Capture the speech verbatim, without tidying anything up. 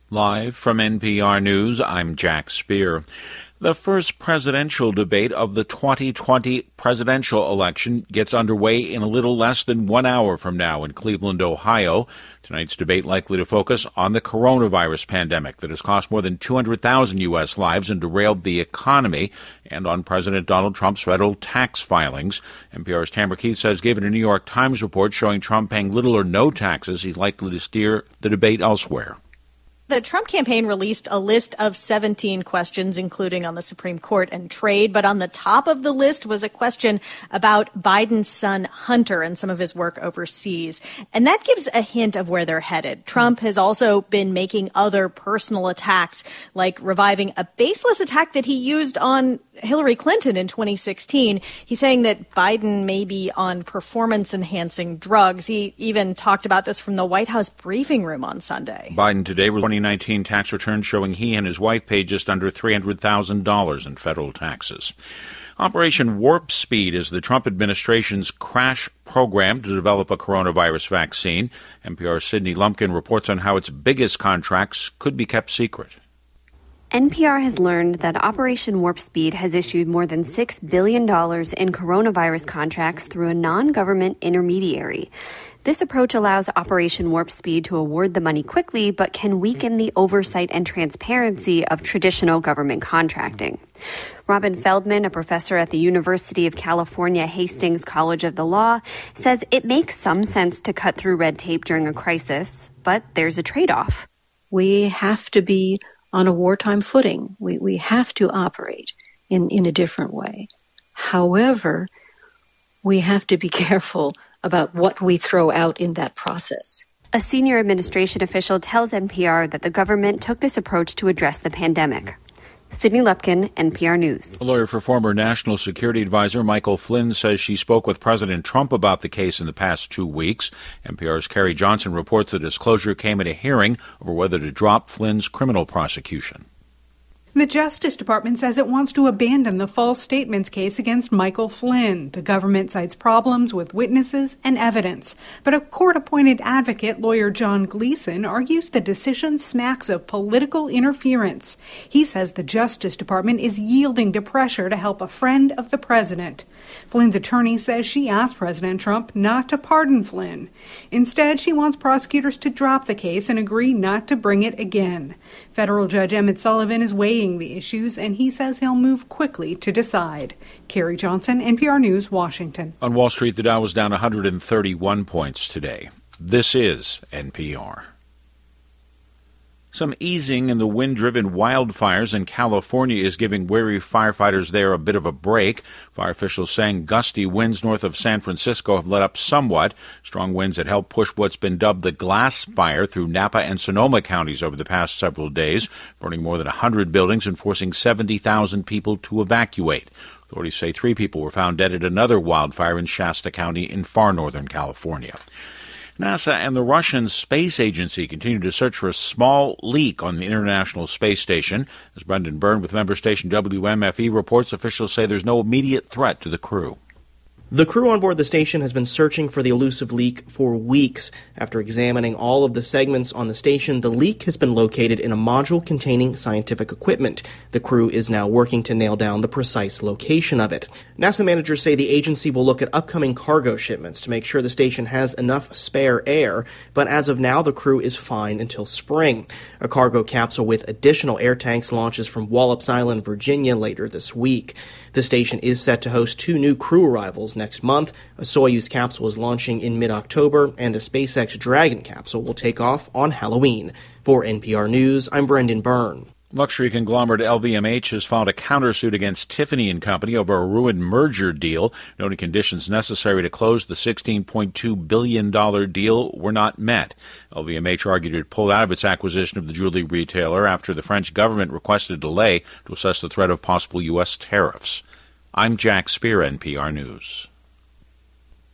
Live from N P R News, I'm Jack Speer. The first presidential debate of the twenty twenty presidential election gets underway in a little less than one hour from now in Cleveland, Ohio. Tonight's debate likely to focus on the coronavirus pandemic that has cost more than two hundred thousand U S lives and derailed the economy, and on President Donald Trump's federal tax filings. N P R's Tamara Keith says, given a New York Times report showing Trump paying little or no taxes, he's likely to steer the debate elsewhere. The Trump campaign released a list of seventeen questions, including on the Supreme Court and trade. But on the top of the list was a question about Biden's son, Hunter, and some of his work overseas. And that gives a hint of where they're headed. Trump has also been making other personal attacks, like reviving a baseless attack that he used on Hillary Clinton in twenty sixteen. He's saying that Biden may be on performance-enhancing drugs. He even talked about this from the White House briefing room on Sunday. Biden today with twenty nineteen tax returns showing he and his wife paid just under three hundred thousand dollars in federal taxes. Operation Warp Speed is the Trump administration's crash program to develop a coronavirus vaccine. N P R's Sydney Lumpkin reports on how its biggest contracts could be kept secret. N P R has learned that Operation Warp Speed has issued more than six billion dollars in coronavirus contracts through a non-government intermediary. This approach allows Operation Warp Speed to award the money quickly, but can weaken the oversight and transparency of traditional government contracting. Robin Feldman, a professor at the University of California Hastings College of the Law, says it makes some sense to cut through red tape during a crisis, but there's a trade-off. We have to be on a wartime footing. We we have to operate in, in a different way. However, we have to be careful about what we throw out in that process. A senior administration official tells N P R that the government took this approach to address the pandemic. Sydney Lupkin, N P R News. A lawyer for former National Security Advisor Michael Flynn says she spoke with President Trump about the case in the past two weeks. N P R's Carrie Johnson reports the disclosure came at a hearing over whether to drop Flynn's criminal prosecution. The Justice Department says it wants to abandon the false statements case against Michael Flynn. The government cites problems with witnesses and evidence. But a court-appointed advocate, lawyer John Gleason, argues the decision smacks of political interference. He says the Justice Department is yielding to pressure to help a friend of the president. Flynn's attorney says she asked President Trump not to pardon Flynn. Instead, she wants prosecutors to drop the case and agree not to bring it again. Federal Judge Emmett Sullivan is weighing the issues, and he says he'll move quickly to decide. Carrie Johnson, N P R News, Washington. On Wall Street, the Dow was down one hundred thirty-one points today. This is N P R. Some easing in the wind-driven wildfires in California is giving weary firefighters there a bit of a break. Fire officials saying gusty winds north of San Francisco have let up somewhat. Strong winds that helped push what's been dubbed the glass fire through Napa and Sonoma counties over the past several days, burning more than one hundred buildings and forcing seventy thousand people to evacuate. Authorities say three people were found dead at another wildfire in Shasta County in far northern California. NASA and the Russian Space Agency continue to search for a small leak on the International Space Station. As Brendan Byrne with member station W M F E reports, officials say there's no immediate threat to the crew. The crew on board the station has been searching for the elusive leak for weeks. After examining all of the segments on the station, the leak has been located in a module containing scientific equipment. The crew is now working to nail down the precise location of it. NASA managers say the agency will look at upcoming cargo shipments to make sure the station has enough spare air, but as of now, the crew is fine until spring. A cargo capsule with additional air tanks launches from Wallops Island, Virginia later this week. The station is set to host two new crew arrivals next month. A Soyuz capsule is launching in mid-October, and a SpaceX Dragon capsule will take off on Halloween. For N P R News, I'm Brendan Byrne. Luxury conglomerate L V M H has filed a countersuit against Tiffany and Company over a ruined merger deal, noting conditions necessary to close the sixteen point two billion dollars deal were not met. L V M H argued it pulled out of its acquisition of the jewelry retailer after the French government requested a delay to assess the threat of possible U S tariffs. I'm Jack Speer, N P R News.